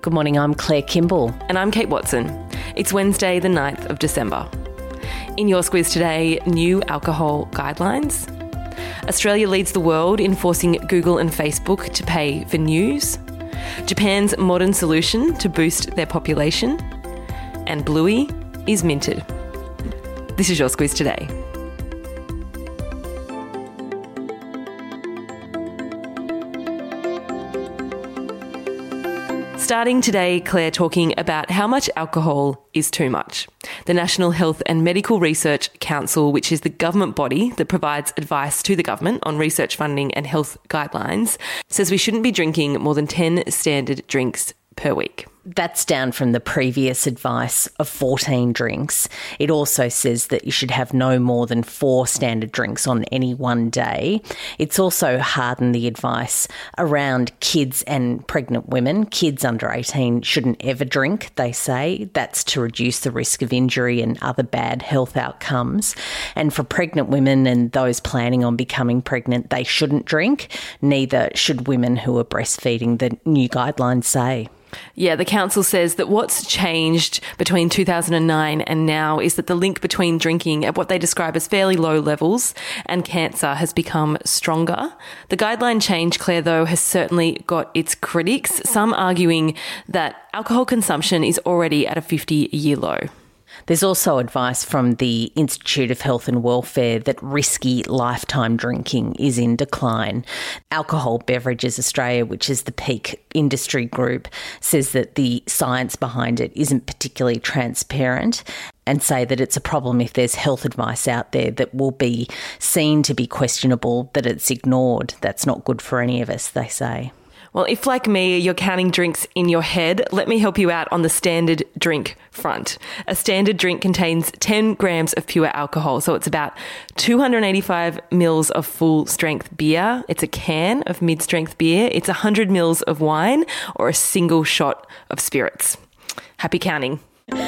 Good morning, I'm Claire Kimball. And I'm Kate Watson. It's Wednesday, the 9th of December. In your squiz today, new alcohol guidelines. Australia leads the world in forcing Google and Facebook to pay for news. Japan's modern solution to boost their population. And Bluey is minted. This is your squiz today. Starting today, Claire, talking about how much alcohol is too much. The National Health and Medical Research Council, which is the government body that provides advice to the government on research funding and health guidelines, says we shouldn't be drinking more than 10 standard drinks per week. That's down from the previous advice of 14 drinks. It also says that you should have no more than 4 standard drinks on any one day. It's also hardened the advice around kids and pregnant women. Kids under 18 shouldn't ever drink, they say. That's to reduce the risk of injury and other bad health outcomes. And for pregnant women and those planning on becoming pregnant, they shouldn't drink. Neither should women who are breastfeeding, the new guidelines say. Yeah, the council says that what's changed between 2009 and now is that the link between drinking at what they describe as fairly low levels and cancer has become stronger. The guideline change, Claire, though, has certainly got its critics, some arguing that alcohol consumption is already at a 50-year low. There's also advice from the Institute of Health and Welfare that risky lifetime drinking is in decline. Alcohol Beverages Australia, which is the peak industry group, says that the science behind it isn't particularly transparent and say that it's a problem if there's health advice out there that will be seen to be questionable, that it's ignored. That's not good for any of us, they say. Well, if, like me, you're counting drinks in your head, let me help you out on the standard drink front. A standard drink contains 10 grams of pure alcohol, so it's about 285 mils of full-strength beer. It's a can of mid-strength beer. It's 100 mils of wine or a single shot of spirits. Happy counting.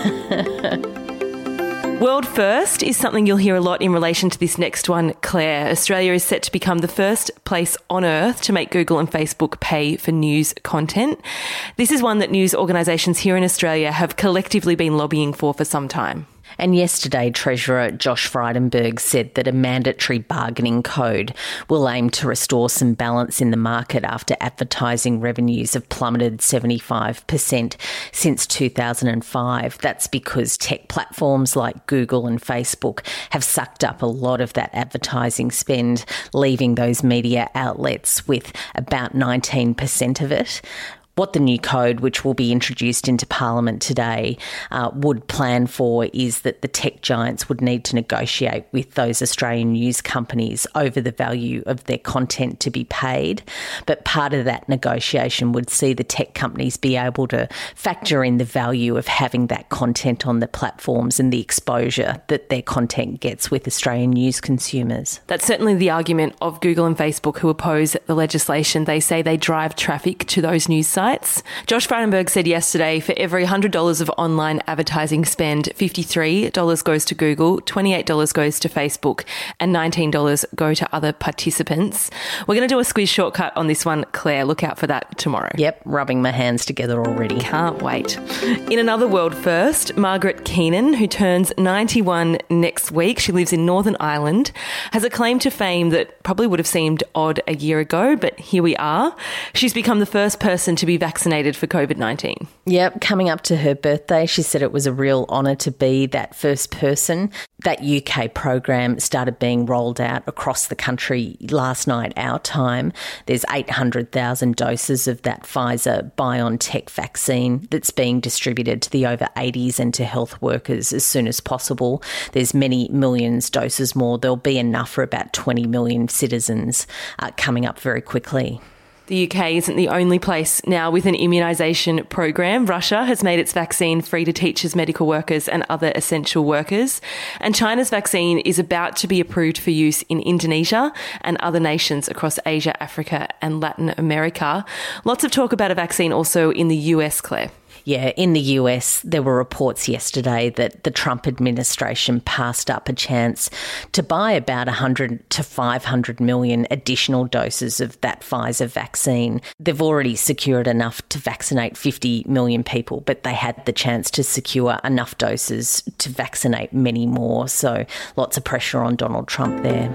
World first is something you'll hear a lot in relation to this next one, Claire. Australia is set to become the first place on earth to make Google and Facebook pay for news content. This is one that news organisations here in Australia have collectively been lobbying for some time. And yesterday, Treasurer Josh Frydenberg said that a mandatory bargaining code will aim to restore some balance in the market after advertising revenues have plummeted 75% since 2005. That's because tech platforms like Google and Facebook have sucked up a lot of that advertising spend, leaving those media outlets with about 19% of it. What the new code, which will be introduced into Parliament today, would plan for is that the tech giants would need to negotiate with those Australian news companies over the value of their content to be paid. But part of that negotiation would see the tech companies be able to factor in the value of having that content on the platforms and the exposure that their content gets with Australian news consumers. That's certainly the argument of Google and Facebook, who oppose the legislation. They say they drive traffic to those news sites. Josh Frydenberg said yesterday for every $100 of online advertising spend, $53 goes to Google, $28 goes to Facebook, and $19 go to other participants. We're going to do a squiz shortcut on this one, Claire. Look out for that tomorrow. Yep, rubbing my hands together already. Can't wait. In another world first, Margaret Keenan, who turns 91 next week, she lives in Northern Ireland, has a claim to fame that probably would have seemed odd a year ago, but here we are. She's become the first person to be vaccinated for COVID-19. Yep, coming up to her birthday, she said it was a real honour to be that first person. That UK program started being rolled out across the country last night, our time. There's 800,000 doses of that Pfizer-BioNTech vaccine that's being distributed to the over 80s and to health workers as soon as possible. There's many millions doses more. There'll be enough for about 20 million citizens coming up very quickly. The UK isn't the only place now with an immunisation program. Russia has made its vaccine free to teachers, medical workers and other essential workers. And China's vaccine is about to be approved for use in Indonesia and other nations across Asia, Africa and Latin America. Lots of talk about a vaccine also in the US, Claire. Yeah, in the US, there were reports yesterday that the Trump administration passed up a chance to buy about 100 to 500 million additional doses of that Pfizer vaccine. They've already secured enough to vaccinate 50 million people, but they had the chance to secure enough doses to vaccinate many more. So lots of pressure on Donald Trump there.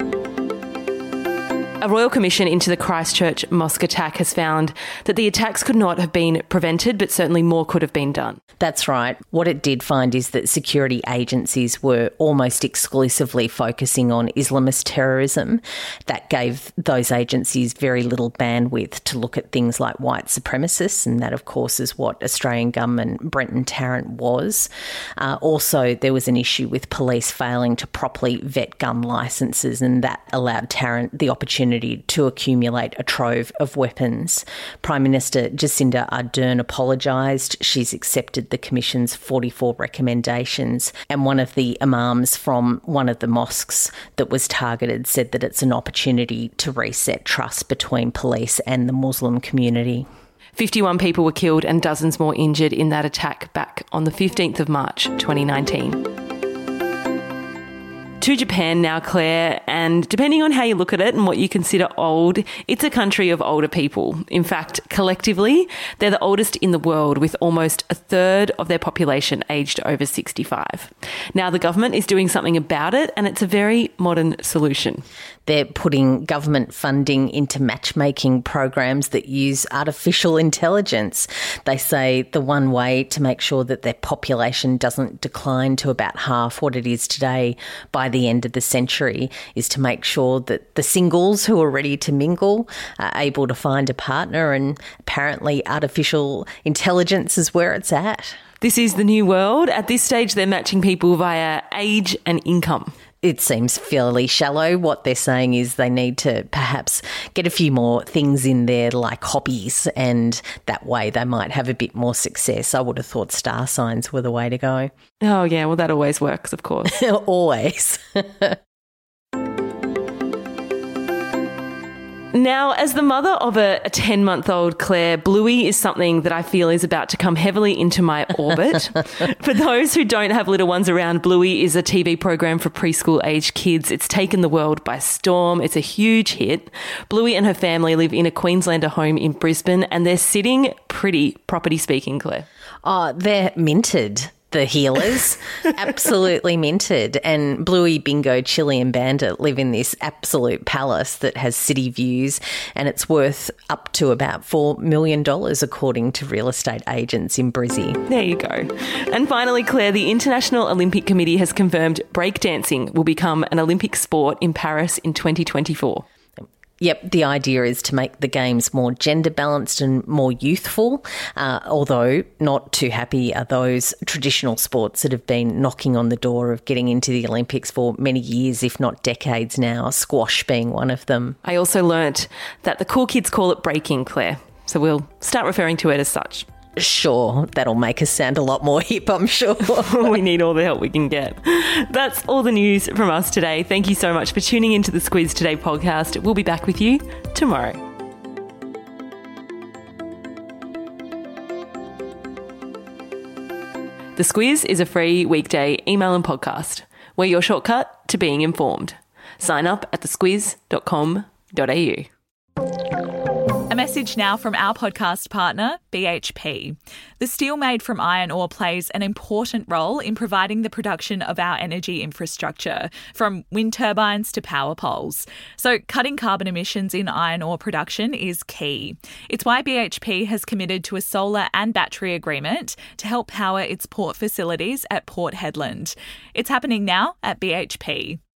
A royal commission into the Christchurch mosque attack has found that the attacks could not have been prevented, but certainly more could have been done. That's right. What it did find is that security agencies were almost exclusively focusing on Islamist terrorism. That gave those agencies very little bandwidth to look at things like white supremacists, and that, of course, is what Australian gunman Brenton Tarrant was. Also, there was an issue with police failing to properly vet gun licences, and that allowed Tarrant the opportunity to accumulate a trove of weapons. Prime Minister Jacinda Ardern apologised. She's accepted the Commission's 44 recommendations, and one of the imams from one of the mosques that was targeted said that it's an opportunity to reset trust between police and the Muslim community. 51 people were killed and dozens more injured in that attack back on the 15th of March 2019. To Japan now, Claire, and depending on how you look at it and what you consider old, it's a country of older people. In fact, collectively, they're the oldest in the world, with almost a third of their population aged over 65. Now, the government is doing something about it, and it's a very modern solution. They're putting government funding into matchmaking programs that use artificial intelligence. They say the one way to make sure that their population doesn't decline to about half what it is today by the end of the century is to make sure that the singles who are ready to mingle are able to find a partner, and apparently artificial intelligence is where it's at. This is the new world. At this stage, they're matching people via age and income. It seems fairly shallow. What they're saying is they need to perhaps get a few more things in there like hobbies, and that way they might have a bit more success. I would have thought star signs were the way to go. Oh, yeah, well, that always works, of course. Always. Now, as the mother of a 10-month-old, Claire, Bluey is something that I feel is about to come heavily into my orbit. For those who don't have little ones around, Bluey is a TV program for preschool-aged kids. It's taken the world by storm. It's a huge hit. Bluey and her family live in a Queenslander home in Brisbane, and they're sitting pretty, property speaking, Claire. Oh, they're minted. The healers, absolutely minted. And Bluey, Bingo, Chili and Bandit live in this absolute palace that has city views, and it's worth up to about $4 million according to real estate agents in Brizzy. There you go. And finally, Claire, the International Olympic Committee has confirmed breakdancing will become an Olympic sport in Paris in 2024. Yep, the idea is to make the Games more gender balanced and more youthful, although not too happy are those traditional sports that have been knocking on the door of getting into the Olympics for many years, if not decades now, squash being one of them. I also learnt that the cool kids call it breaking, Claire, so we'll start referring to it as such. Sure, that'll make us sound a lot more hip, I'm sure. We need all the help we can get. That's all the news from us today. Thank you so much for tuning into the Squiz Today podcast. We'll be back with you tomorrow. The Squiz is a free weekday email and podcast. We're your shortcut to being informed. Sign up at thesquiz.com.au. A message now from our podcast partner, BHP. The steel made from iron ore plays an important role in providing the production of our energy infrastructure, from wind turbines to power poles. So cutting carbon emissions in iron ore production is key. It's why BHP has committed to a solar and battery agreement to help power its port facilities at Port Hedland. It's happening now at BHP.